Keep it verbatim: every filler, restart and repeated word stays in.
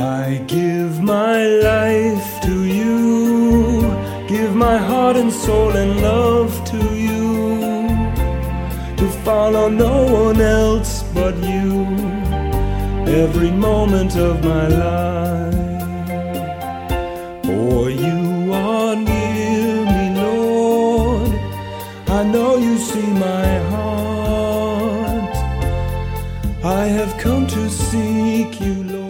I give my life to you, give my heart and soul and love to you, to follow no one else but you, every moment of my life. For you are near me, Lord, I know you see my heart. I have come to seek you, Lord.